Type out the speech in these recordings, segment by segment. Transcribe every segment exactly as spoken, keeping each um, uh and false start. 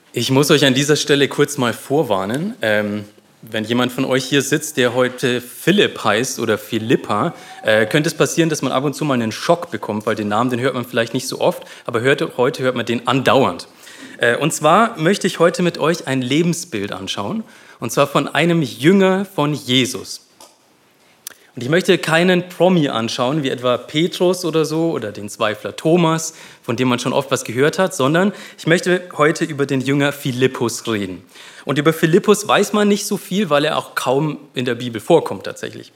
Ich muss euch an dieser Stelle kurz mal vorwarnen. Ähm, wenn jemand von euch hier sitzt, der heute Philipp heißt oder Philippa, äh, könnte es passieren, dass man ab und zu mal einen Schock bekommt, weil den Namen, den hört man vielleicht nicht so oft, aber hört, heute hört man den andauernd. Äh, und zwar möchte ich heute mit euch ein Lebensbild anschauen, und zwar von einem Jünger von Jesus. Und ich möchte keinen Promi anschauen, wie etwa Petrus oder so, oder den Zweifler Thomas, von dem man schon oft was gehört hat, sondern ich möchte heute über den Jünger Philippus reden. Und über Philippus weiß man nicht so viel, weil er auch kaum in der Bibel vorkommt tatsächlich.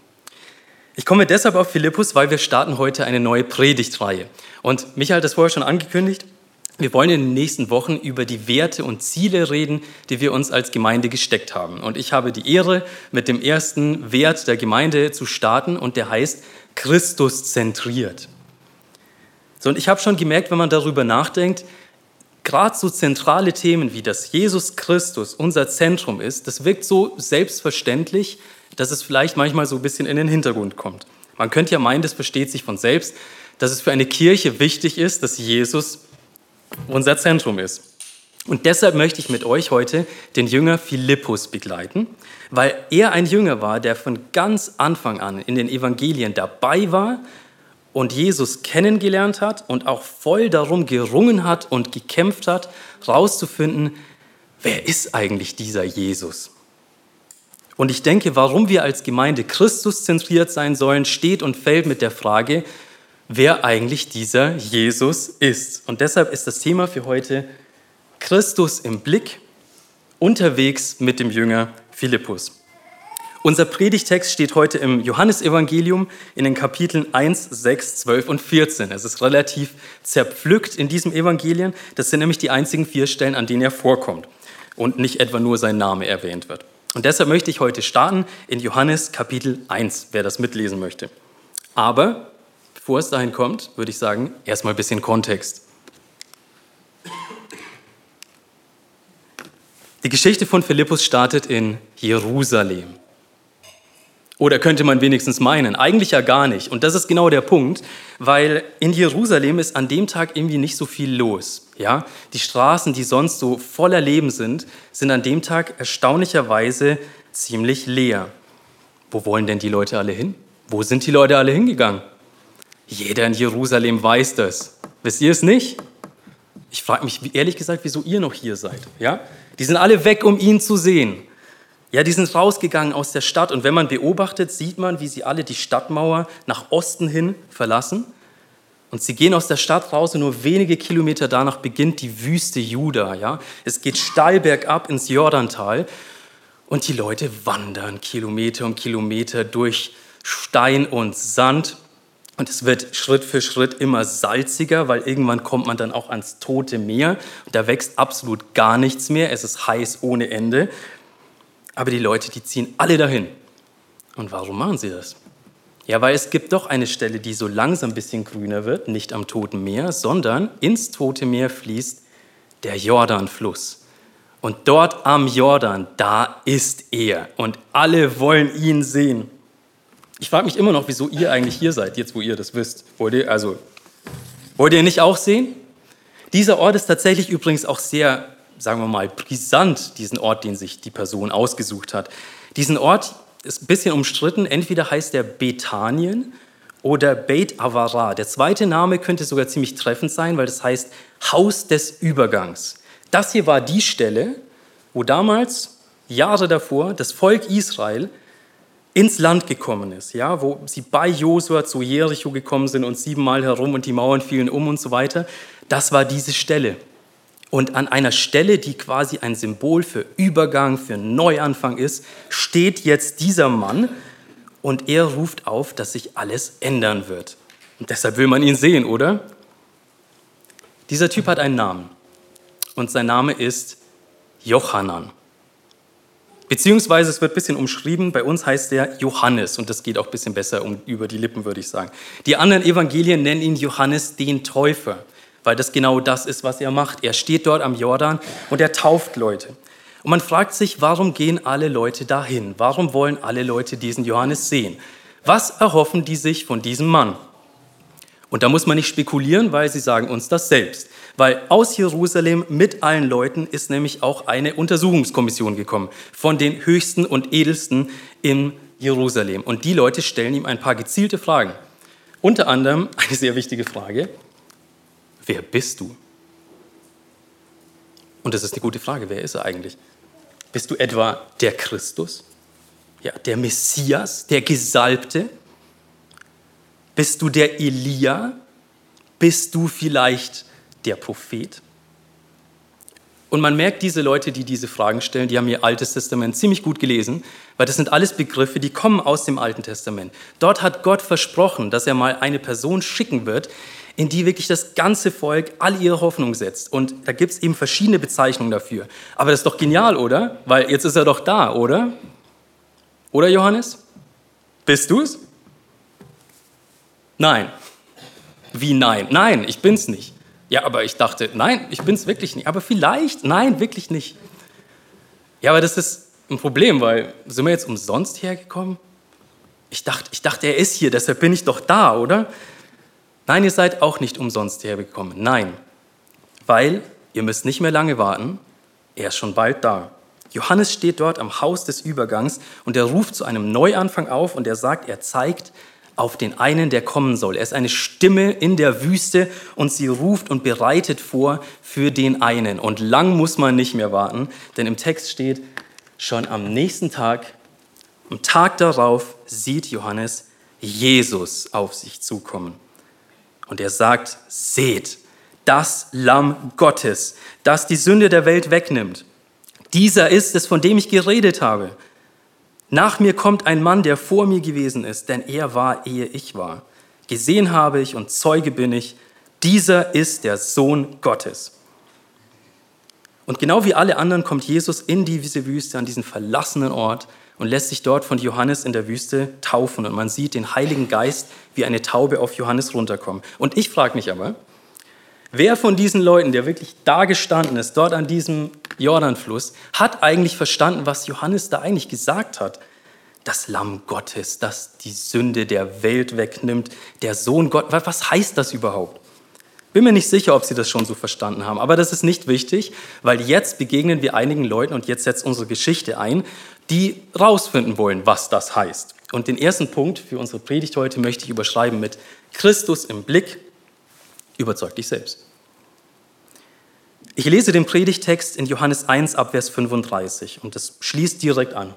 Ich komme deshalb auf Philippus, weil wir starten heute eine neue Predigtreihe. Und Michael hat das vorher schon angekündigt. Wir wollen in den nächsten Wochen über die Werte und Ziele reden, die wir uns als Gemeinde gesteckt haben. Und ich habe die Ehre, mit dem ersten Wert der Gemeinde zu starten, und der heißt Christus zentriert. So, und ich habe schon gemerkt, wenn man darüber nachdenkt, gerade so zentrale Themen wie dass Jesus Christus unser Zentrum ist, das wirkt so selbstverständlich, dass es vielleicht manchmal so ein bisschen in den Hintergrund kommt. Man könnte ja meinen, das versteht sich von selbst, dass es für eine Kirche wichtig ist, dass Jesus unser Zentrum ist. Und deshalb möchte ich mit euch heute den Jünger Philippus begleiten, weil er ein Jünger war, der von ganz Anfang an in den Evangelien dabei war und Jesus kennengelernt hat und auch voll darum gerungen hat und gekämpft hat, rauszufinden, wer ist eigentlich dieser Jesus? Und ich denke, warum wir als Gemeinde Christus zentriert sein sollen, steht und fällt mit der Frage, wer eigentlich dieser Jesus ist. Und deshalb ist das Thema für heute Christus im Blick, unterwegs mit dem Jünger Philippus. Unser Predigtext steht heute im Johannesevangelium in den Kapiteln eins, sechs, zwölf und vierzehn. Es ist relativ zerpflückt in diesem Evangelien. Das sind nämlich die einzigen vier Stellen, an denen er vorkommt und nicht etwa nur sein Name erwähnt wird. Und deshalb möchte ich heute starten in Johannes Kapitel eins, wer das mitlesen möchte. Aber bevor es dahin kommt, würde ich sagen, erstmal ein bisschen Kontext. Die Geschichte von Philippus startet in Jerusalem. Oder könnte man wenigstens meinen, eigentlich ja gar nicht. Und das ist genau der Punkt, weil in Jerusalem ist an dem Tag irgendwie nicht so viel los. Ja? Die Straßen, die sonst so voller Leben sind, sind an dem Tag erstaunlicherweise ziemlich leer. Wo wollen denn die Leute alle hin? Wo sind die Leute alle hingegangen? Jeder in Jerusalem weiß das. Wisst ihr es nicht? Ich frage mich ehrlich gesagt, wieso ihr noch hier seid. Ja? Die sind alle weg, um ihn zu sehen. Ja, die sind rausgegangen aus der Stadt. Und wenn man beobachtet, sieht man, wie sie alle die Stadtmauer nach Osten hin verlassen. Und sie gehen aus der Stadt raus und nur wenige Kilometer danach beginnt die Wüste Juda. Ja? Es geht steil bergab ins Jordantal. Und die Leute wandern Kilometer um Kilometer durch Stein und Sand. Und es wird Schritt für Schritt immer salziger, weil irgendwann kommt man dann auch ans Tote Meer. Und da wächst absolut gar nichts mehr. Es ist heiß ohne Ende. Aber die Leute, die ziehen alle dahin. Und warum machen sie das? Ja, weil es gibt doch eine Stelle, die so langsam ein bisschen grüner wird, nicht am Toten Meer, sondern ins Tote Meer fließt der Jordanfluss. Und dort am Jordan, da ist er. Und alle wollen ihn sehen. Ich frage mich immer noch, wieso ihr eigentlich hier seid, jetzt wo ihr das wisst. Wollt ihr, also, wollt ihr nicht auch sehen? Dieser Ort ist tatsächlich übrigens auch sehr, sagen wir mal, brisant, diesen Ort, den sich die Person ausgesucht hat. Diesen Ort ist ein bisschen umstritten. Entweder heißt er Bethanien oder Beit Avara. Der zweite Name könnte sogar ziemlich treffend sein, weil das heißt Haus des Übergangs. Das hier war die Stelle, wo damals, Jahre davor, das Volk Israel ins Land gekommen ist, ja, wo sie bei Josua zu Jericho gekommen sind und siebenmal herum und die Mauern fielen um und so weiter. Das war diese Stelle. Und an einer Stelle, die quasi ein Symbol für Übergang, für Neuanfang ist, steht jetzt dieser Mann und er ruft auf, dass sich alles ändern wird. Und deshalb will man ihn sehen, oder? Dieser Typ hat einen Namen und sein Name ist Johannan. Beziehungsweise, es wird ein bisschen umschrieben, bei uns heißt er Johannes und das geht auch ein bisschen besser um, über die Lippen, würde ich sagen. Die anderen Evangelien nennen ihn Johannes den Täufer, weil das genau das ist, was er macht. Er steht dort am Jordan und er tauft Leute. Und man fragt sich, warum gehen alle Leute dahin? Warum wollen alle Leute diesen Johannes sehen? Was erhoffen die sich von diesem Mann? Und da muss man nicht spekulieren, weil sie sagen uns das selbst. Weil aus Jerusalem mit allen Leuten ist nämlich auch eine Untersuchungskommission gekommen von den Höchsten und Edelsten in Jerusalem. Und die Leute stellen ihm ein paar gezielte Fragen. Unter anderem eine sehr wichtige Frage: Wer bist du? Und das ist eine gute Frage. Wer ist er eigentlich? Bist du etwa der Christus? Ja, der Messias, der Gesalbte? Bist du der Elia? Bist du vielleicht der Prophet? Und man merkt, diese Leute, die diese Fragen stellen, die haben ihr Altes Testament ziemlich gut gelesen, weil das sind alles Begriffe, die kommen aus dem Alten Testament. Dort hat Gott versprochen, dass er mal eine Person schicken wird, in die wirklich das ganze Volk all ihre Hoffnung setzt. Und da gibt es eben verschiedene Bezeichnungen dafür. Aber das ist doch genial, oder? Weil jetzt ist er doch da, oder? Oder, Johannes? Bist du es? Nein. Wie nein? Nein, ich bin's nicht. Ja, aber ich dachte, nein, ich bin's wirklich nicht. Aber vielleicht, nein, wirklich nicht. Ja, aber das ist ein Problem, weil sind wir jetzt umsonst hergekommen? Ich dachte, ich dachte, er ist hier, deshalb bin ich doch da, oder? Nein, ihr seid auch nicht umsonst hergekommen. Nein, weil ihr müsst nicht mehr lange warten. Er ist schon bald da. Johannes steht dort am Haus des Übergangs und er ruft zu einem Neuanfang auf und er sagt, er zeigt auf den einen, der kommen soll. Er ist eine Stimme in der Wüste und sie ruft und bereitet vor für den einen. Und lang muss man nicht mehr warten, denn im Text steht, schon am nächsten Tag, am Tag darauf, sieht Johannes Jesus auf sich zukommen. Und er sagt, seht, das Lamm Gottes, das die Sünde der Welt wegnimmt. Dieser ist es, von dem ich geredet habe. Nach mir kommt ein Mann, der vor mir gewesen ist, denn er war, ehe ich war. Gesehen habe ich und Zeuge bin ich, dieser ist der Sohn Gottes. Und genau wie alle anderen kommt Jesus in diese Wüste, an diesen verlassenen Ort und lässt sich dort von Johannes in der Wüste taufen. Und man sieht den Heiligen Geist wie eine Taube auf Johannes runterkommen. Und ich frage mich aber, wer von diesen Leuten, der wirklich da gestanden ist, dort an diesem Jordanfluss, hat eigentlich verstanden, was Johannes da eigentlich gesagt hat? Das Lamm Gottes, das die Sünde der Welt wegnimmt, der Sohn Gottes. Was heißt das überhaupt? Bin mir nicht sicher, ob sie das schon so verstanden haben, aber das ist nicht wichtig, weil jetzt begegnen wir einigen Leuten und jetzt setzt unsere Geschichte ein, die rausfinden wollen, was das heißt. Und den ersten Punkt für unsere Predigt heute möchte ich überschreiben mit Christus im Blick. Überzeug dich selbst. Ich lese den Predigtext in Johannes eins ab Vers fünfunddreißig und das schließt direkt an.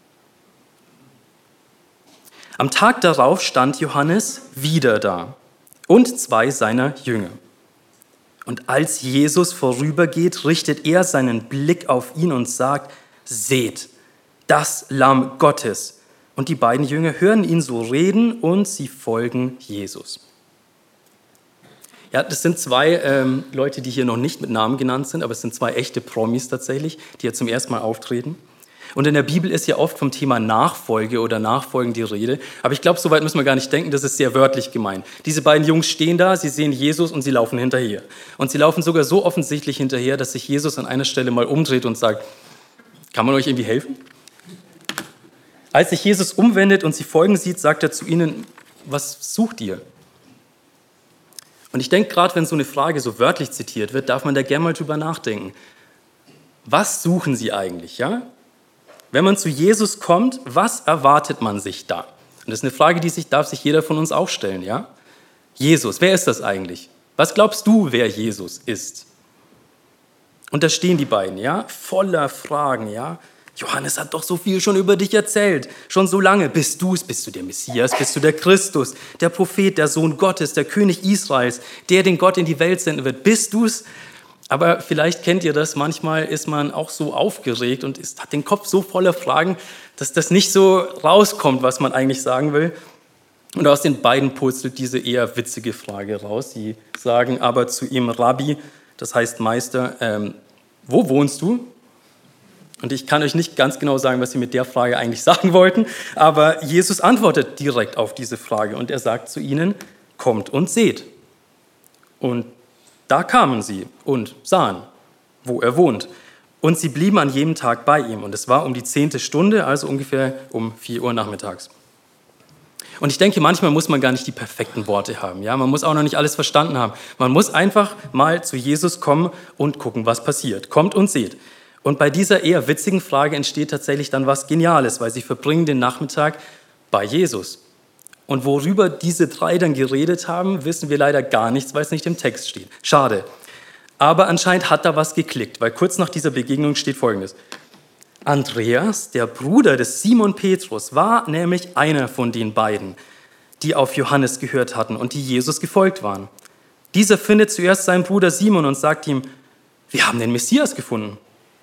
Am Tag darauf stand Johannes wieder da und zwei seiner Jünger. Und als Jesus vorübergeht, richtet er seinen Blick auf ihn und sagt, seht, das Lamm Gottes. Und die beiden Jünger hören ihn so reden und sie folgen Jesus. Ja, das sind zwei ähm, Leute, die hier noch nicht mit Namen genannt sind, aber es sind zwei echte Promis tatsächlich, die hier zum ersten Mal auftreten. Und in der Bibel ist ja oft vom Thema Nachfolge oder Nachfolgen die Rede. Aber ich glaube, so weit müssen wir gar nicht denken, das ist sehr wörtlich gemeint. Diese beiden Jungs stehen da, sie sehen Jesus und sie laufen hinterher. Und sie laufen sogar so offensichtlich hinterher, dass sich Jesus an einer Stelle mal umdreht und sagt, kann man euch irgendwie helfen? Als sich Jesus umwendet und sie folgen sieht, sagt er zu ihnen, was sucht ihr? Und ich denke, gerade wenn so eine Frage so wörtlich zitiert wird, darf man da gerne mal drüber nachdenken. Was suchen sie eigentlich, ja? Wenn man zu Jesus kommt, was erwartet man sich da? Und das ist eine Frage, die sich, darf sich jeder von uns auch stellen, ja? Jesus, wer ist das eigentlich? Was glaubst du, wer Jesus ist? Und da stehen die beiden, ja, voller Fragen, ja? Johannes hat doch so viel schon über dich erzählt, schon so lange. Bist du es? Bist du der Messias? Bist du der Christus, der Prophet, der Sohn Gottes, der König Israels, der den Gott in die Welt senden wird? Bist du es? Aber vielleicht kennt ihr das, manchmal ist man auch so aufgeregt und ist, hat den Kopf so voller Fragen, dass das nicht so rauskommt, was man eigentlich sagen will. Und aus den beiden purzelt diese eher witzige Frage raus. Sie sagen aber zu ihm, Rabbi, das heißt Meister, ähm, wo wohnst du? Und ich kann euch nicht ganz genau sagen, was sie mit der Frage eigentlich sagen wollten, aber Jesus antwortet direkt auf diese Frage und er sagt zu ihnen, kommt und seht. Und da kamen sie und sahen, wo er wohnt. Und sie blieben an jedem Tag bei ihm. Und es war um die zehnte Stunde, also ungefähr um vier Uhr nachmittags. Und ich denke, manchmal muss man gar nicht die perfekten Worte haben. Ja? Man muss auch noch nicht alles verstanden haben. Man muss einfach mal zu Jesus kommen und gucken, was passiert. Kommt und seht. Und bei dieser eher witzigen Frage entsteht tatsächlich dann was Geniales, weil sie verbringen den Nachmittag bei Jesus. Und worüber diese drei dann geredet haben, wissen wir leider gar nichts, weil es nicht im Text steht. Schade. Aber anscheinend hat da was geklickt, weil kurz nach dieser Begegnung steht Folgendes. Andreas, der Bruder des Simon Petrus, war nämlich einer von den beiden, die auf Johannes gehört hatten und die Jesus gefolgt waren. Dieser findet zuerst seinen Bruder Simon und sagt ihm, wir haben den Messias gefunden.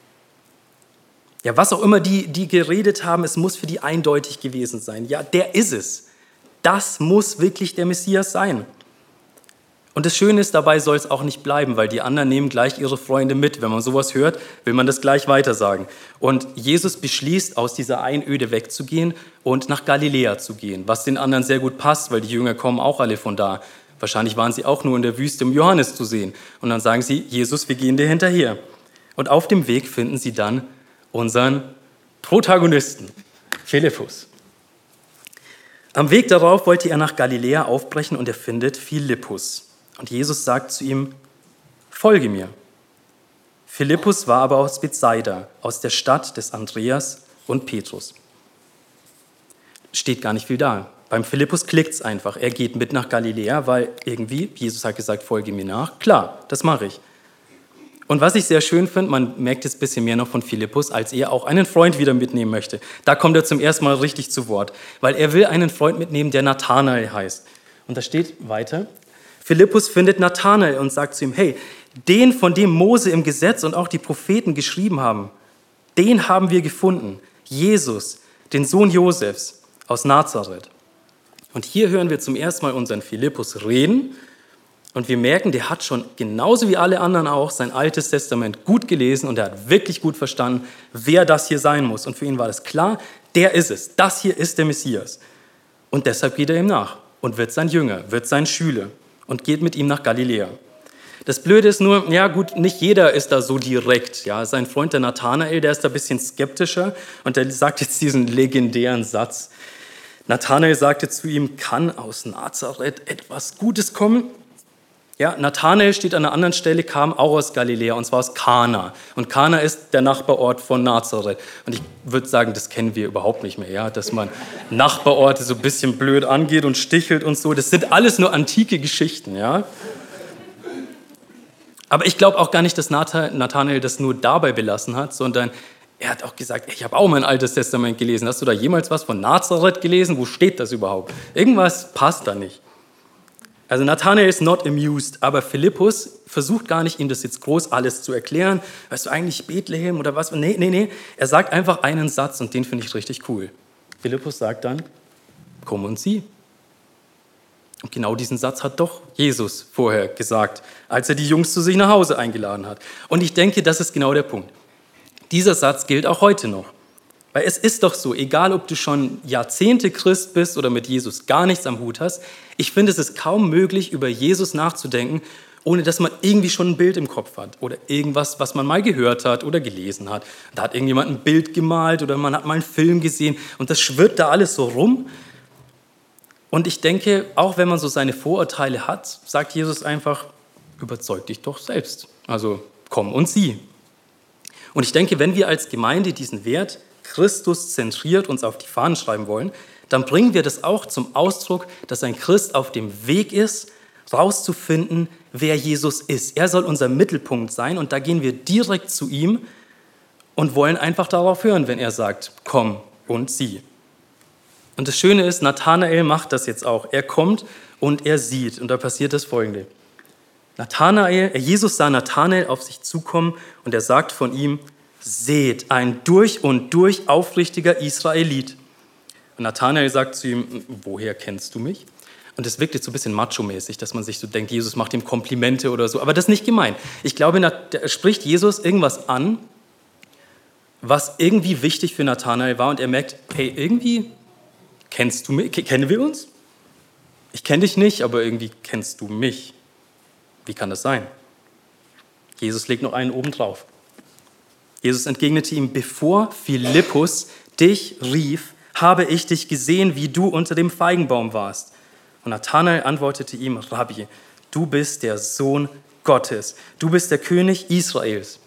Ja, was auch immer die, die geredet haben, es muss für die eindeutig gewesen sein. Ja, der ist es. Das muss wirklich der Messias sein. Und das Schöne ist, dabei soll es auch nicht bleiben, weil die anderen nehmen gleich ihre Freunde mit. Wenn man sowas hört, will man das gleich weitersagen. Und Jesus beschließt, aus dieser Einöde wegzugehen und nach Galiläa zu gehen, was den anderen sehr gut passt, weil die Jünger kommen auch alle von da. Wahrscheinlich waren sie auch nur in der Wüste, um Johannes zu sehen. Und dann sagen sie, Jesus, wir gehen dir hinterher. Und auf dem Weg finden sie dann unseren Protagonisten, Philippus. Am Weg darauf wollte er nach Galiläa aufbrechen und er findet Philippus. Und Jesus sagt zu ihm, folge mir. Philippus war aber aus Bethsaida, aus der Stadt des Andreas und Petrus. Steht gar nicht viel da. Beim Philippus klickt es einfach. Er geht mit nach Galiläa, weil irgendwie, Jesus hat gesagt, folge mir nach. Klar, das mache ich. Und was ich sehr schön finde, man merkt jetzt ein bisschen mehr noch von Philippus, als er auch einen Freund wieder mitnehmen möchte. Da kommt er zum ersten Mal richtig zu Wort, weil er will einen Freund mitnehmen, der Nathanael heißt. Und da steht weiter, Philippus findet Nathanael und sagt zu ihm, hey, den, von dem Mose im Gesetz und auch die Propheten geschrieben haben, den haben wir gefunden, Jesus, den Sohn Josefs aus Nazareth. Und hier hören wir zum ersten Mal unseren Philippus reden und wir merken, der hat schon genauso wie alle anderen auch sein Altes Testament gut gelesen und er hat wirklich gut verstanden, wer das hier sein muss. Und für ihn war das klar, der ist es, das hier ist der Messias. Und deshalb geht er ihm nach und wird sein Jünger, wird sein Schüler und geht mit ihm nach Galiläa. Das Blöde ist nur, ja gut, nicht jeder ist da so direkt. Ja, sein Freund, der Nathanael, der ist da ein bisschen skeptischer und der sagt jetzt diesen legendären Satz. Nathanael sagte zu ihm, kann aus Nazareth etwas Gutes kommen? Ja, Nathanael steht an einer anderen Stelle, kam auch aus Galiläa und zwar aus Kana. Und Kana ist der Nachbarort von Nazareth. Und ich würde sagen, das kennen wir überhaupt nicht mehr, ja, dass man Nachbarorte so ein bisschen blöd angeht und stichelt und so. Das sind alles nur antike Geschichten, ja. Aber ich glaube auch gar nicht, dass Nathanael das nur dabei belassen hat, sondern er hat auch gesagt, ich habe auch mein Altes Testament gelesen. Hast du da jemals was von Nazareth gelesen? Wo steht das überhaupt? Irgendwas passt da nicht. Also Nathanael ist not amused, aber Philippus versucht gar nicht, ihm das jetzt groß alles zu erklären. Weißt du eigentlich Bethlehem oder was? Nee, nee, nee. Er sagt einfach einen Satz und den finde ich richtig cool. Philippus sagt dann, komm und sieh. Und genau diesen Satz hat doch Jesus vorher gesagt, als er die Jungs zu sich nach Hause eingeladen hat. Und ich denke, das ist genau der Punkt. Dieser Satz gilt auch heute noch. Weil es ist doch so, egal ob du schon Jahrzehnte Christ bist oder mit Jesus gar nichts am Hut hast, ich finde, es ist kaum möglich, über Jesus nachzudenken, ohne dass man irgendwie schon ein Bild im Kopf hat oder irgendwas, was man mal gehört hat oder gelesen hat. Da hat irgendjemand ein Bild gemalt oder man hat mal einen Film gesehen und das schwirrt da alles so rum. Und ich denke, auch wenn man so seine Vorurteile hat, sagt Jesus einfach, überzeug dich doch selbst. Also komm und sieh. Und ich denke, wenn wir als Gemeinde diesen Wert Christus zentriert uns auf die Fahnen schreiben wollen, dann bringen wir das auch zum Ausdruck, dass ein Christ auf dem Weg ist, rauszufinden, wer Jesus ist. Er soll unser Mittelpunkt sein und da gehen wir direkt zu ihm und wollen einfach darauf hören, wenn er sagt, komm und sieh. Und das Schöne ist, Nathanael macht das jetzt auch. Er kommt und er sieht und da passiert das Folgende. Nathanael, Jesus sah Nathanael auf sich zukommen und er sagt von ihm, seht, ein durch und durch aufrichtiger Israelit. Und Nathanael sagt zu ihm, woher kennst du mich? Und das wirkt jetzt so ein bisschen macho-mäßig, dass man sich so denkt, Jesus macht ihm Komplimente oder so. Aber das ist nicht gemeint. Ich glaube, da spricht Jesus irgendwas an, was irgendwie wichtig für Nathanael war. Und er merkt, hey, irgendwie kennst du mich, kennen wir uns? Ich kenne dich nicht, aber irgendwie kennst du mich. Wie kann das sein? Jesus legt noch einen oben drauf. Jesus entgegnete ihm, bevor Philippus dich rief, habe ich dich gesehen, wie du unter dem Feigenbaum warst. Und Nathanael antwortete ihm, Rabbi, du bist der Sohn Gottes, du bist der König Israels.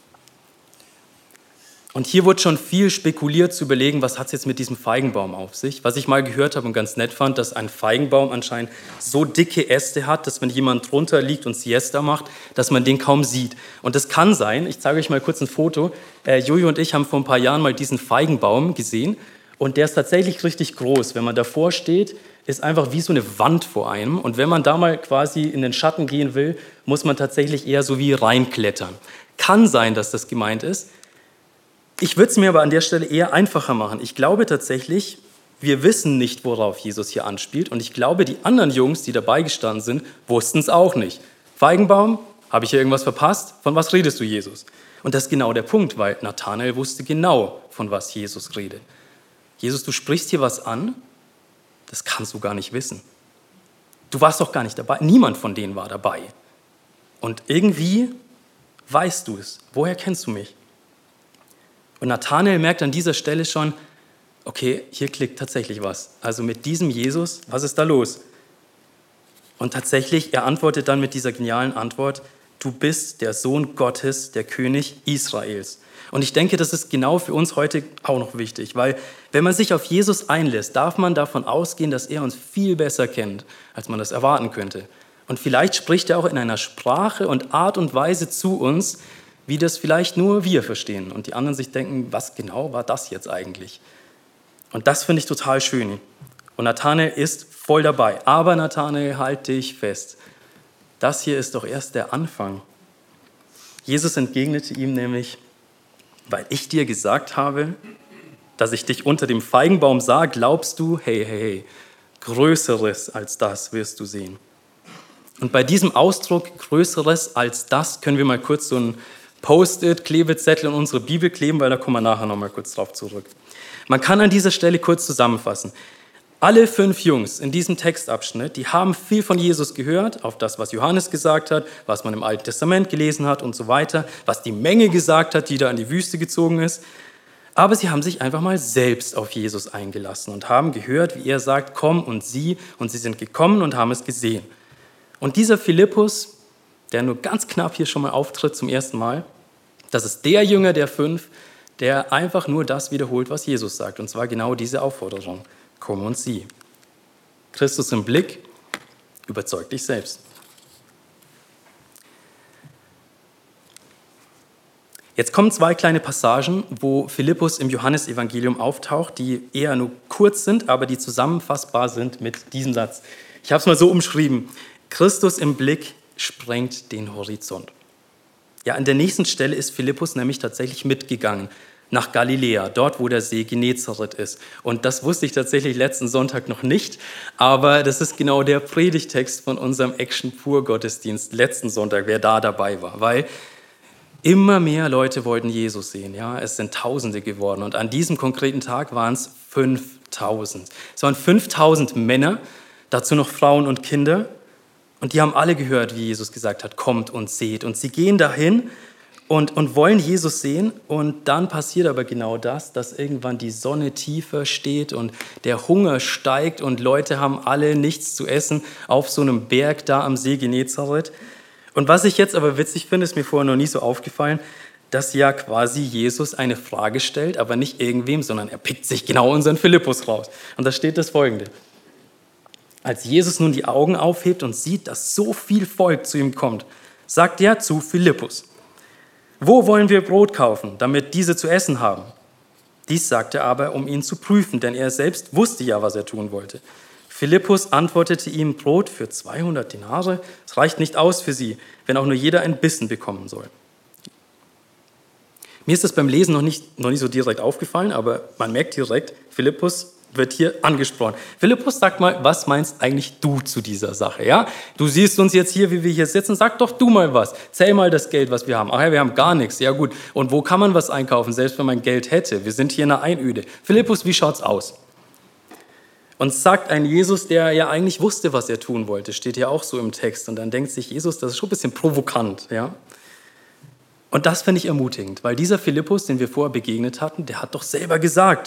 Und hier wurde schon viel spekuliert zu überlegen, was hat es jetzt mit diesem Feigenbaum auf sich. Was ich mal gehört habe und ganz nett fand, dass ein Feigenbaum anscheinend so dicke Äste hat, dass wenn jemand drunter liegt und Siesta macht, dass man den kaum sieht. Und das kann sein, ich zeige euch mal kurz ein Foto, äh, Jojo und ich haben vor ein paar Jahren mal diesen Feigenbaum gesehen und der ist tatsächlich richtig groß. Wenn man davor steht, ist einfach wie so eine Wand vor einem und wenn man da mal quasi in den Schatten gehen will, muss man tatsächlich eher so wie reinklettern. Kann sein, dass das gemeint ist. Ich würde es mir aber an der Stelle eher einfacher machen. Ich glaube tatsächlich, wir wissen nicht, worauf Jesus hier anspielt. Und ich glaube, die anderen Jungs, die dabei gestanden sind, wussten es auch nicht. Feigenbaum, habe ich hier irgendwas verpasst? Von was redest du, Jesus? Und das ist genau der Punkt, weil Nathanael wusste genau, von was Jesus redet. Jesus, du sprichst hier was an, das kannst du gar nicht wissen. Du warst doch gar nicht dabei. Niemand von denen war dabei. Und irgendwie weißt du es. Woher kennst du mich? Und Nathanael merkt an dieser Stelle schon, okay, hier klickt tatsächlich was. Also mit diesem Jesus, was ist da los? Und tatsächlich, er antwortet dann mit dieser genialen Antwort, du bist der Sohn Gottes, der König Israels. Und ich denke, das ist genau für uns heute auch noch wichtig, weil wenn man sich auf Jesus einlässt, darf man davon ausgehen, dass er uns viel besser kennt, als man das erwarten könnte. Und vielleicht spricht er auch in einer Sprache und Art und Weise zu uns, wie das vielleicht nur wir verstehen und die anderen sich denken, was genau war das jetzt eigentlich? Und das finde ich total schön. Und Nathanael ist voll dabei. Aber Nathanael, halt dich fest. Das hier ist doch erst der Anfang. Jesus entgegnete ihm nämlich, weil ich dir gesagt habe, dass ich dich unter dem Feigenbaum sah, glaubst du, hey, hey, hey, Größeres als das wirst du sehen. Und bei diesem Ausdruck Größeres als das können wir mal kurz so ein Post-it, Klebezettel in unsere Bibel kleben, weil da kommen wir nachher noch mal kurz drauf zurück. Man kann an dieser Stelle kurz zusammenfassen. Alle fünf Jungs in diesem Textabschnitt, die haben viel von Jesus gehört, auf das, was Johannes gesagt hat, was man im Alten Testament gelesen hat und so weiter, was die Menge gesagt hat, die da in die Wüste gezogen ist. Aber sie haben sich einfach mal selbst auf Jesus eingelassen und haben gehört, wie er sagt, komm und sieh, und sie sind gekommen und haben es gesehen. Und dieser Philippus, der nur ganz knapp hier schon mal auftritt zum ersten Mal, das ist der Jünger der fünf, der einfach nur das wiederholt, was Jesus sagt. Und zwar genau diese Aufforderung. Komm und sieh. Christus im Blick, überzeug dich selbst. Jetzt kommen zwei kleine Passagen, wo Philippus im Johannesevangelium auftaucht, die eher nur kurz sind, aber die zusammenfassbar sind mit diesem Satz. Ich habe es mal so umschrieben. Christus im Blick sprengt den Horizont. Ja, an der nächsten Stelle ist Philippus nämlich tatsächlich mitgegangen nach Galiläa, dort, wo der See Genezareth ist. Und das wusste ich tatsächlich letzten Sonntag noch nicht, aber das ist genau der Predigtext von unserem Action-Pur-Gottesdienst letzten Sonntag, wer da dabei war, weil immer mehr Leute wollten Jesus sehen. Ja, es sind Tausende geworden und an diesem konkreten Tag waren es fünftausend. Es waren fünftausend Männer, dazu noch Frauen und Kinder. Und die haben alle gehört, wie Jesus gesagt hat, kommt und seht. Und sie gehen dahin und, und wollen Jesus sehen. Und dann passiert aber genau das, dass irgendwann die Sonne tiefer steht und der Hunger steigt und Leute haben alle nichts zu essen auf so einem Berg da am See Genezareth. Und was ich jetzt aber witzig finde, ist mir vorher noch nie so aufgefallen, dass ja quasi Jesus eine Frage stellt, aber nicht irgendwem, sondern er pickt sich genau unseren Philippus raus. Und da steht das Folgende. Als Jesus nun die Augen aufhebt und sieht, dass so viel Volk zu ihm kommt, sagt er zu Philippus, wo wollen wir Brot kaufen, damit diese zu essen haben? Dies sagte er aber, um ihn zu prüfen, denn er selbst wusste ja, was er tun wollte. Philippus antwortete ihm, Brot für zweihundert Denare, es reicht nicht aus für sie, wenn auch nur jeder ein Bissen bekommen soll. Mir ist das beim Lesen noch nicht, noch nicht so direkt aufgefallen, aber man merkt direkt, Philippus wird hier angesprochen. Philippus, sag mal, was meinst eigentlich du zu dieser Sache? Ja? Du siehst uns jetzt hier, wie wir hier sitzen, sag doch du mal was. Zähl mal das Geld, was wir haben. Ach ja, wir haben gar nichts. Ja gut, und wo kann man was einkaufen, selbst wenn man Geld hätte? Wir sind hier in einer Einöde. Philippus, wie schaut's aus? Und sagt ein Jesus, der ja eigentlich wusste, was er tun wollte, steht ja auch so im Text. Und dann denkt sich Jesus, das ist schon ein bisschen provokant. Ja? Und das finde ich ermutigend, weil dieser Philippus, den wir vorher begegnet hatten, der hat doch selber gesagt,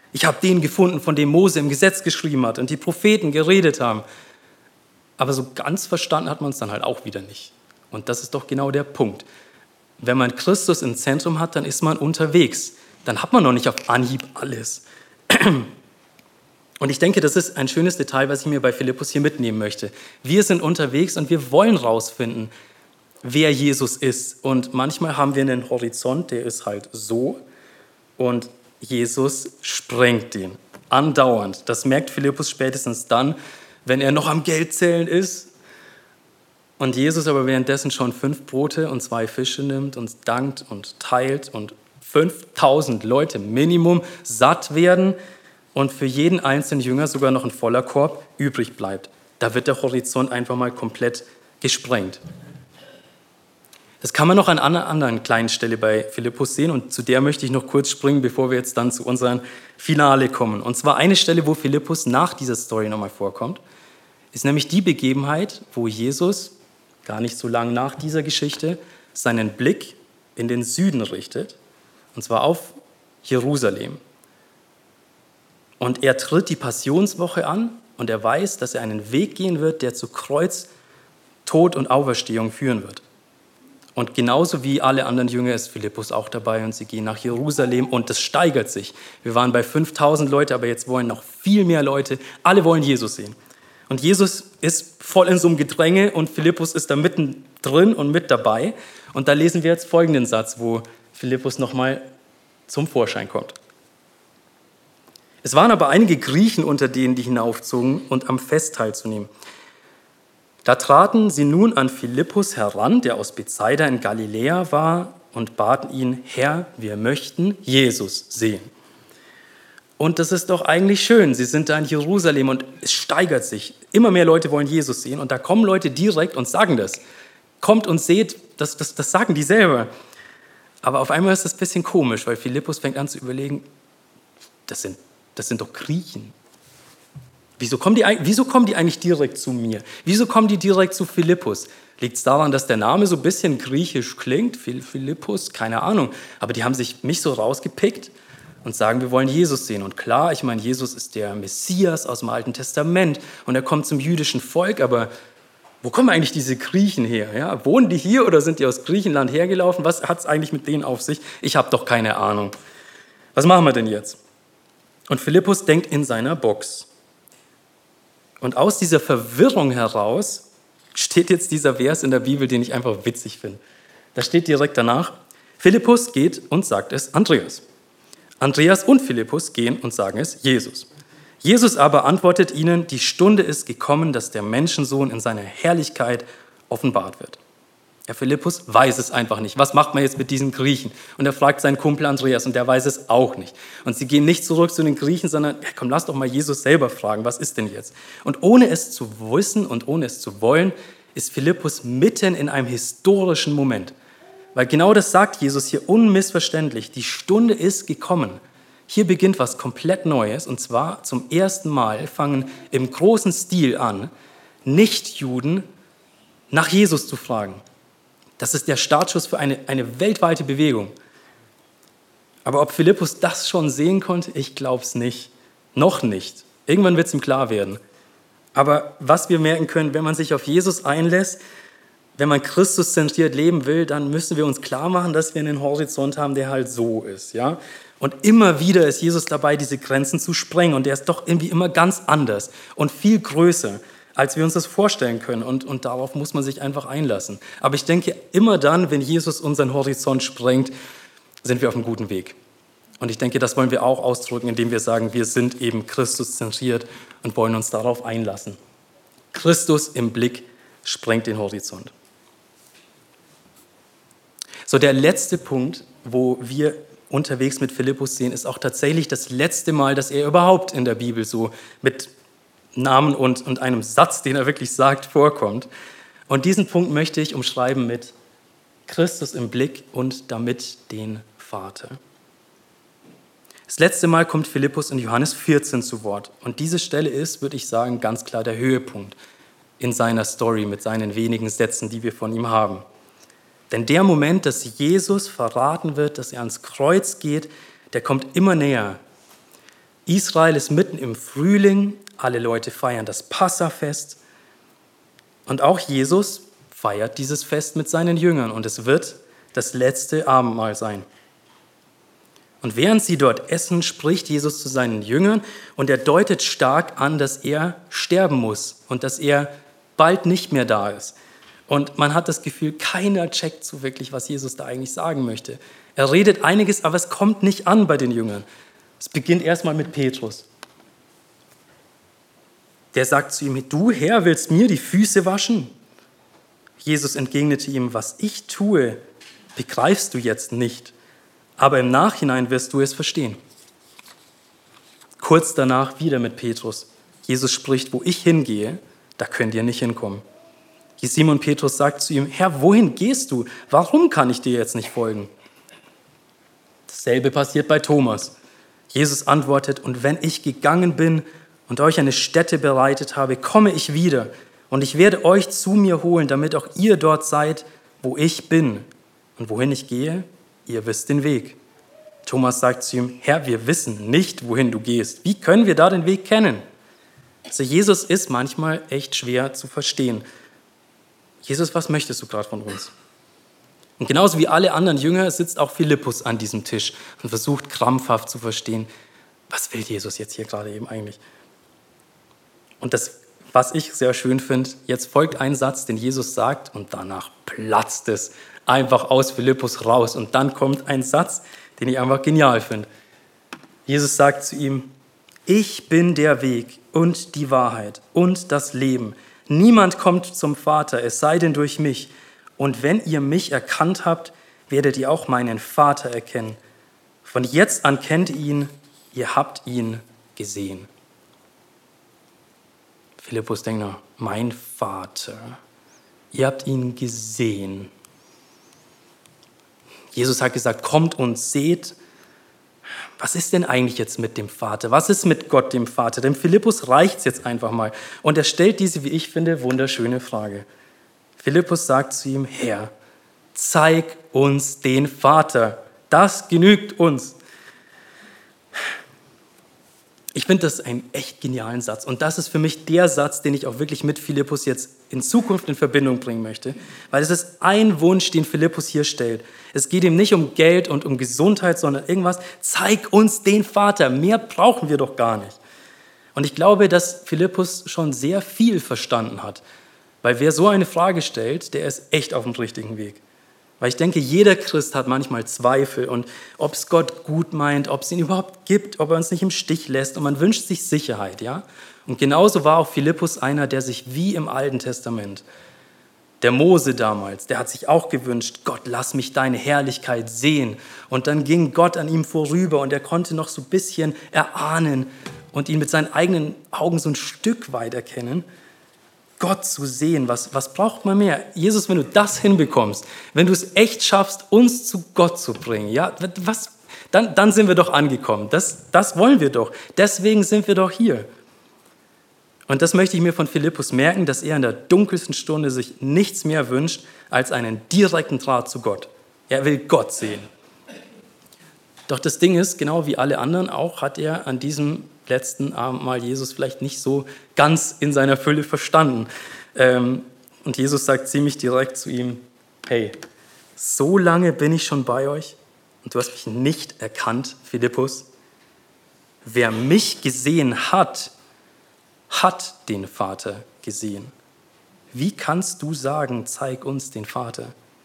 Ich habe den gefunden, von dem Mose im Gesetz geschrieben hat und die Propheten geredet haben. Aber so ganz verstanden hat man es dann halt auch wieder nicht. Und das ist doch genau der Punkt. Wenn man Christus im Zentrum hat, dann ist man unterwegs. Dann hat man noch nicht auf Anhieb alles. Und ich denke, das ist ein schönes Detail, was ich mir bei Philippus hier mitnehmen möchte. Wir sind unterwegs und wir wollen rausfinden, wer Jesus ist. Und manchmal haben wir einen Horizont, der ist halt so. Und Jesus sprengt den andauernd. Das merkt Philippus spätestens dann, wenn er noch am Geldzählen ist. Und Jesus aber währenddessen schon fünf Brote und zwei Fische nimmt und dankt und teilt und fünftausend Leute Minimum satt werden und für jeden einzelnen Jünger sogar noch ein voller Korb übrig bleibt. Da wird der Horizont einfach mal komplett gesprengt. Das kann man noch an einer anderen kleinen Stelle bei Philippus sehen und zu der möchte ich noch kurz springen, bevor wir jetzt dann zu unserem Finale kommen. Und zwar eine Stelle, wo Philippus nach dieser Story nochmal vorkommt, ist nämlich die Begebenheit, wo Jesus gar nicht so lange nach dieser Geschichte seinen Blick in den Süden richtet, und zwar auf Jerusalem. Und er tritt die Passionswoche an und er weiß, dass er einen Weg gehen wird, der zu Kreuz, Tod und Auferstehung führen wird. Und genauso wie alle anderen Jünger ist Philippus auch dabei und sie gehen nach Jerusalem und das steigert sich. Wir waren bei fünftausend Leute, aber jetzt wollen noch viel mehr Leute. Alle wollen Jesus sehen. Und Jesus ist voll in so einem Gedränge und Philippus ist da mittendrin und mit dabei. Und da lesen wir jetzt folgenden Satz, wo Philippus nochmal zum Vorschein kommt. Es waren aber einige Griechen unter denen, die hinaufzogen und am Fest teilzunehmen. Da traten sie nun an Philippus heran, der aus Bethsaida in Galiläa war, und baten ihn, Herr, wir möchten Jesus sehen. Und das ist doch eigentlich schön. Sie sind da in Jerusalem und es steigert sich. Immer mehr Leute wollen Jesus sehen und da kommen Leute direkt und sagen das. Kommt und seht, das, das, das sagen die selber. Aber auf einmal ist das ein bisschen komisch, weil Philippus fängt an zu überlegen, das sind, das sind doch Griechen. Wieso kommen, die, wieso kommen die eigentlich direkt zu mir? Wieso kommen die direkt zu Philippus? Liegt es daran, dass der Name so ein bisschen griechisch klingt? Philippus, keine Ahnung. Aber die haben sich mich so rausgepickt und sagen, wir wollen Jesus sehen. Und klar, ich meine, Jesus ist der Messias aus dem Alten Testament und er kommt zum jüdischen Volk, aber wo kommen eigentlich diese Griechen her? Ja, wohnen die hier oder sind die aus Griechenland hergelaufen? Was hat es eigentlich mit denen auf sich? Ich habe doch keine Ahnung. Was machen wir denn jetzt? Und Philippus denkt in seiner Box. Und aus dieser Verwirrung heraus steht jetzt dieser Vers in der Bibel, den ich einfach witzig finde. Da steht direkt danach, Philippus geht und sagt es Andreas. Andreas und Philippus gehen und sagen es Jesus. Jesus aber antwortet ihnen, die Stunde ist gekommen, dass der Menschensohn in seiner Herrlichkeit offenbart wird. Der Philippus weiß es einfach nicht. Was macht man jetzt mit diesen Griechen? Und er fragt seinen Kumpel Andreas und der weiß es auch nicht. Und sie gehen nicht zurück zu den Griechen, sondern, ja, komm, lass doch mal Jesus selber fragen, was ist denn jetzt? Und ohne es zu wissen und ohne es zu wollen, ist Philippus mitten in einem historischen Moment. Weil genau das sagt Jesus hier unmissverständlich. Die Stunde ist gekommen. Hier beginnt was komplett Neues. Und zwar zum ersten Mal fangen im großen Stil an, Nichtjuden nach Jesus zu fragen. Das ist der Startschuss für eine, eine weltweite Bewegung. Aber ob Philippus das schon sehen konnte, ich glaube es nicht. Noch nicht. Irgendwann wird es ihm klar werden. Aber was wir merken können, wenn man sich auf Jesus einlässt, wenn man Christus zentriert leben will, dann müssen wir uns klar machen, dass wir einen Horizont haben, der halt so ist. Ja? Und immer wieder ist Jesus dabei, diese Grenzen zu sprengen. Und der ist doch irgendwie immer ganz anders und viel größer, als wir uns das vorstellen können. Und, und darauf muss man sich einfach einlassen. Aber ich denke, immer dann, wenn Jesus unseren Horizont sprengt, sind wir auf einem guten Weg. Und ich denke, das wollen wir auch ausdrücken, indem wir sagen, wir sind eben Christus zentriert und wollen uns darauf einlassen. Christus im Blick sprengt den Horizont. So, der letzte Punkt, wo wir unterwegs mit Philippus sehen, ist auch tatsächlich das letzte Mal, dass er überhaupt in der Bibel so mit Namen und, und einem Satz, den er wirklich sagt, vorkommt. Und diesen Punkt möchte ich umschreiben mit Christus im Blick und damit den Vater. Das letzte Mal kommt Philippus in Johannes vierzehn zu Wort. Und diese Stelle ist, würde ich sagen, ganz klar der Höhepunkt in seiner Story mit seinen wenigen Sätzen, die wir von ihm haben. Denn der Moment, dass Jesus verraten wird, dass er ans Kreuz geht, der kommt immer näher. Israel ist mitten im Frühling, alle Leute feiern das Passafest und auch Jesus feiert dieses Fest mit seinen Jüngern und es wird das letzte Abendmahl sein. Und während sie dort essen, spricht Jesus zu seinen Jüngern und er deutet stark an, dass er sterben muss und dass er bald nicht mehr da ist. Und man hat das Gefühl, keiner checkt so wirklich, was Jesus da eigentlich sagen möchte. Er redet einiges, aber es kommt nicht an bei den Jüngern. Es beginnt erstmal mit Petrus. Der sagt zu ihm, du Herr, willst mir die Füße waschen? Jesus entgegnete ihm, was ich tue, begreifst du jetzt nicht. Aber im Nachhinein wirst du es verstehen. Kurz danach wieder mit Petrus. Jesus spricht, wo ich hingehe, da könnt ihr nicht hinkommen. Simon Petrus sagt zu ihm, Herr, wohin gehst du? Warum kann ich dir jetzt nicht folgen? Dasselbe passiert bei Thomas. Jesus antwortet, und wenn ich gegangen bin und euch eine Stätte bereitet habe, komme ich wieder und ich werde euch zu mir holen, damit auch ihr dort seid, wo ich bin. Und wohin ich gehe, ihr wisst den Weg. Thomas sagt zu ihm, Herr, wir wissen nicht, wohin du gehst. Wie können wir da den Weg kennen? Also Jesus ist manchmal echt schwer zu verstehen. Jesus, was möchtest du gerade von uns? Und genauso wie alle anderen Jünger sitzt auch Philippus an diesem Tisch und versucht krampfhaft zu verstehen, was will Jesus jetzt hier gerade eben eigentlich? Und das, was ich sehr schön finde, jetzt folgt ein Satz, den Jesus sagt und danach platzt es einfach aus Philippus raus. Und dann kommt ein Satz, den ich einfach genial finde. Jesus sagt zu ihm, ich bin der Weg und die Wahrheit und das Leben. Niemand kommt zum Vater, es sei denn durch mich. Und wenn ihr mich erkannt habt, werdet ihr auch meinen Vater erkennen. Von jetzt an kennt ihr ihn, ihr habt ihn gesehen. Philippus denkt noch, mein Vater, ihr habt ihn gesehen. Jesus hat gesagt, kommt und seht. Was ist denn eigentlich jetzt mit dem Vater? Was ist mit Gott, dem Vater? Dem Philippus reicht es jetzt einfach mal. Und er stellt diese, wie ich finde, wunderschöne Frage. Philippus sagt zu ihm, Herr, zeig uns den Vater. Das genügt uns. Ich finde das einen echt genialen Satz. Und das ist für mich der Satz, den ich auch wirklich mit Philippus jetzt in Zukunft in Verbindung bringen möchte. Weil es ist ein Wunsch, den Philippus hier stellt. Es geht ihm nicht um Geld und um Gesundheit, sondern irgendwas. Zeig uns den Vater. Mehr brauchen wir doch gar nicht. Und ich glaube, dass Philippus schon sehr viel verstanden hat. Weil wer so eine Frage stellt, der ist echt auf dem richtigen Weg. Weil ich denke, jeder Christ hat manchmal Zweifel und ob es Gott gut meint, ob es ihn überhaupt gibt, ob er uns nicht im Stich lässt und man wünscht sich Sicherheit, ja? Und genauso war auch Philippus einer, der sich wie im Alten Testament, der Mose damals, der hat sich auch gewünscht, Gott, lass mich deine Herrlichkeit sehen. Und dann ging Gott an ihm vorüber und er konnte noch so ein bisschen erahnen und ihn mit seinen eigenen Augen so ein Stück weit erkennen. Gott zu sehen, was, was braucht man mehr? Jesus, wenn du das hinbekommst, wenn du es echt schaffst, uns zu Gott zu bringen, ja, was, dann, dann sind wir doch angekommen. Das, das wollen wir doch. Deswegen sind wir doch hier. Und das möchte ich mir von Philippus merken, dass er in der dunkelsten Stunde sich nichts mehr wünscht, als einen direkten Draht zu Gott. Er will Gott sehen. Doch das Ding ist, genau wie alle anderen auch, hat er an diesem letzten Abendmahl Jesus vielleicht nicht so ganz in seiner Fülle verstanden. Und Jesus sagt ziemlich direkt zu ihm, hey, so lange bin ich schon bei euch und du hast mich nicht erkannt, Philippus. Wer mich gesehen hat, hat den Vater gesehen. Wie kannst du sagen, zeig uns den Vater?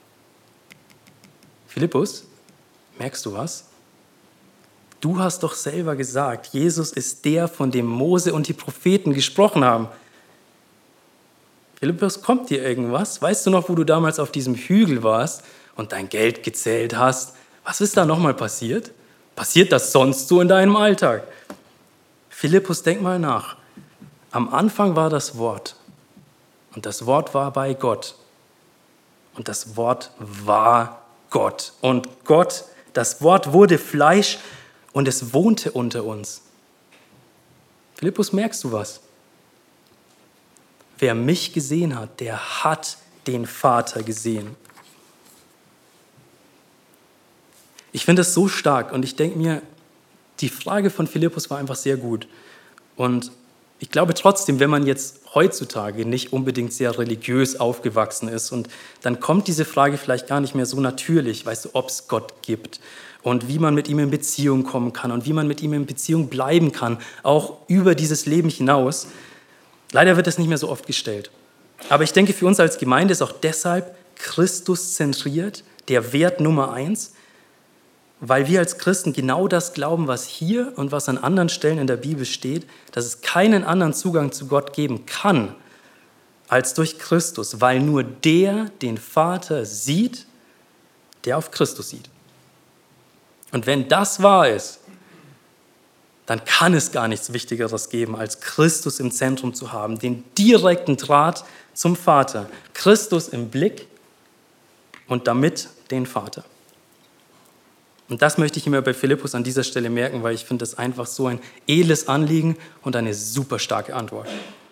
Philippus, merkst du was? Du hast doch selber gesagt, Jesus ist der, von dem Mose und die Propheten gesprochen haben. Philippus, kommt dir irgendwas? Weißt du noch, wo du damals auf diesem Hügel warst und dein Geld gezählt hast? Was ist da nochmal passiert? Passiert das sonst so in deinem Alltag? Philippus, denk mal nach. Am Anfang war das Wort und das Wort war bei Gott und das Wort war Gott und Gott, das Wort wurde Fleisch und es wohnte unter uns. Philippus, merkst du was? Wer mich gesehen hat, der hat den Vater gesehen. Ich finde das so stark und ich denke mir, die Frage von Philippus war einfach sehr gut. Und ich glaube trotzdem, wenn man jetzt heutzutage nicht unbedingt sehr religiös aufgewachsen ist und dann kommt diese Frage vielleicht gar nicht mehr so natürlich, weißt du, ob es Gott gibt und wie man mit ihm in Beziehung kommen kann und wie man mit ihm in Beziehung bleiben kann, auch über dieses Leben hinaus. Leider wird das nicht mehr so oft gestellt. Aber ich denke, für uns als Gemeinde ist auch deshalb Christus zentriert, der Wert Nummer eins, weil wir als Christen genau das glauben, was hier und was an anderen Stellen in der Bibel steht, dass es keinen anderen Zugang zu Gott geben kann als durch Christus, weil nur der den Vater sieht, der auf Christus sieht. Und wenn das wahr ist, dann kann es gar nichts Wichtigeres geben, als Christus im Zentrum zu haben, den direkten Draht zum Vater, Christus im Blick und damit den Vater. Und das möchte ich mir bei Philippus an dieser Stelle merken, weil ich finde das einfach so ein edles Anliegen und eine super starke Antwort.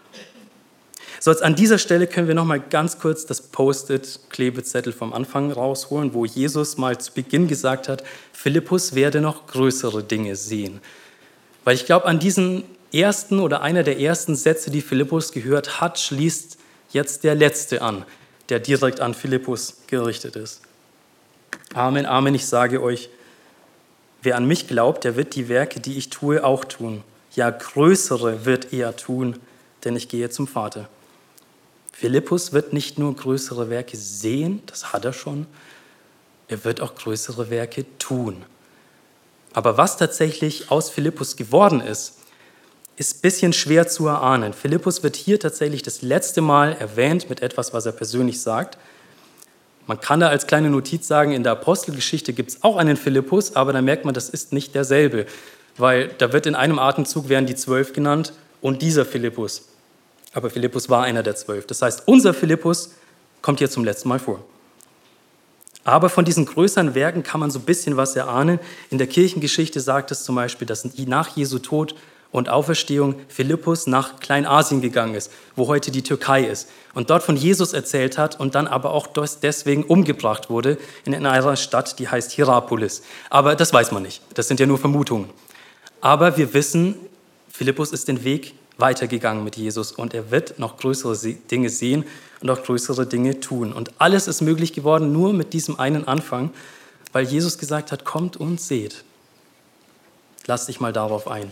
So, jetzt an dieser Stelle können wir noch mal ganz kurz das Post-it-Klebezettel vom Anfang rausholen, wo Jesus mal zu Beginn gesagt hat, Philippus werde noch größere Dinge sehen. Weil ich glaube, an diesen ersten oder einer der ersten Sätze, die Philippus gehört hat, schließt jetzt der letzte an, der direkt an Philippus gerichtet ist. Amen, Amen, ich sage euch, wer an mich glaubt, der wird die Werke, die ich tue, auch tun. Ja, größere wird er tun, denn ich gehe zum Vater. Philippus wird nicht nur größere Werke sehen, das hat er schon, er wird auch größere Werke tun. Aber was tatsächlich aus Philippus geworden ist, ist ein bisschen schwer zu erahnen. Philippus wird hier tatsächlich das letzte Mal erwähnt mit etwas, was er persönlich sagt. Man kann da als kleine Notiz sagen, in der Apostelgeschichte gibt es auch einen Philippus, aber da merkt man, das ist nicht derselbe, weil da wird in einem Atemzug werden die zwölf genannt und dieser Philippus. Aber Philippus war einer der zwölf. Das heißt, unser Philippus kommt hier zum letzten Mal vor. Aber von diesen größeren Werken kann man so ein bisschen was erahnen. In der Kirchengeschichte sagt es zum Beispiel, dass nach Jesu Tod und Auferstehung Philippus nach Kleinasien gegangen ist, wo heute die Türkei ist, und dort von Jesus erzählt hat und dann aber auch deswegen umgebracht wurde in einer Stadt, die heißt Hierapolis. Aber das weiß man nicht, das sind ja nur Vermutungen. Aber wir wissen, Philippus ist den Weg weitergegangen mit Jesus und er wird noch größere Dinge sehen und auch größere Dinge tun. Und alles ist möglich geworden nur mit diesem einen Anfang, weil Jesus gesagt hat, kommt und seht. Lass dich mal darauf ein.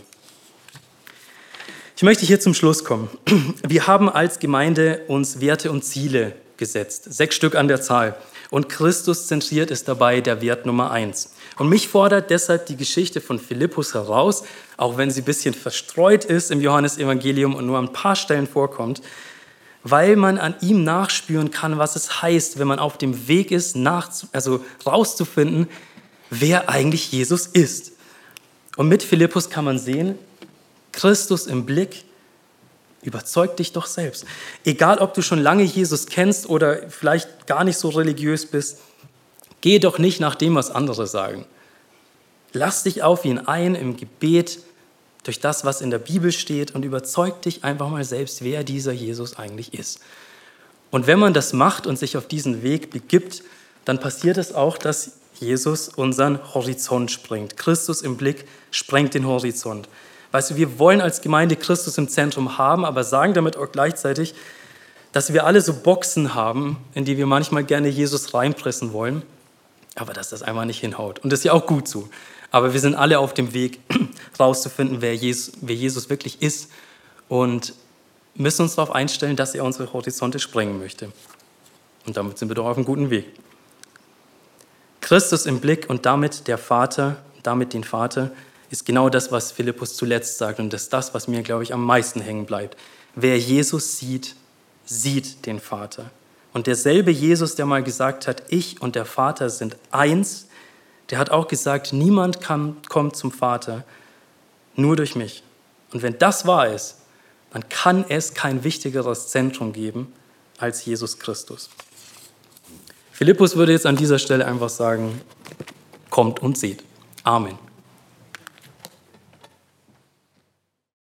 Ich möchte hier zum Schluss kommen. Wir haben als Gemeinde uns Werte und Ziele gesetzt, sechs Stück an der Zahl. Und Christus zentriert ist dabei der Wert Nummer eins. Und mich fordert deshalb die Geschichte von Philippus heraus, auch wenn sie ein bisschen verstreut ist im Johannesevangelium und nur an ein paar Stellen vorkommt, weil man an ihm nachspüren kann, was es heißt, wenn man auf dem Weg ist, nach, also rauszufinden, wer eigentlich Jesus ist. Und mit Philippus kann man sehen, Christus im Blick, überzeug dich doch selbst. Egal, ob du schon lange Jesus kennst oder vielleicht gar nicht so religiös bist, geh doch nicht nach dem, was andere sagen. Lass dich auf ihn ein im Gebet, durch das, was in der Bibel steht, und überzeug dich einfach mal selbst, wer dieser Jesus eigentlich ist. Und wenn man das macht und sich auf diesen Weg begibt, dann passiert es auch, dass Jesus unseren Horizont sprengt. Christus im Blick sprengt den Horizont. Weißt du, wir wollen als Gemeinde Christus im Zentrum haben, aber sagen damit auch gleichzeitig, dass wir alle so Boxen haben, in die wir manchmal gerne Jesus reinpressen wollen, aber dass das einfach nicht hinhaut. Und das ist ja auch gut so. Aber wir sind alle auf dem Weg, rauszufinden, wer Jesus, wer Jesus wirklich ist, und müssen uns darauf einstellen, dass er unsere Horizonte sprengen möchte. Und damit sind wir doch auf einem guten Weg. Christus im Blick und damit der Vater, damit den Vater, ist genau das, was Philippus zuletzt sagt. Und das ist das, was mir, glaube ich, am meisten hängen bleibt. Wer Jesus sieht, sieht den Vater. Und derselbe Jesus, der mal gesagt hat, ich und der Vater sind eins, der hat auch gesagt, niemand kann, kommt zum Vater, nur durch mich. Und wenn das wahr ist, dann kann es kein wichtigeres Zentrum geben als Jesus Christus. Philippus würde jetzt an dieser Stelle einfach sagen, kommt und seht. Amen.